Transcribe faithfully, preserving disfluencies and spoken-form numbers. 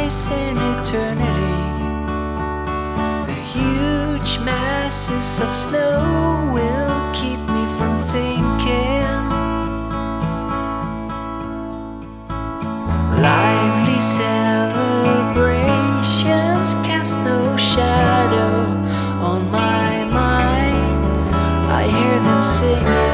place in eternity. The huge masses of snow will keep me from thinking. Lively celebrations cast no shadow on my mind. I hear them singing.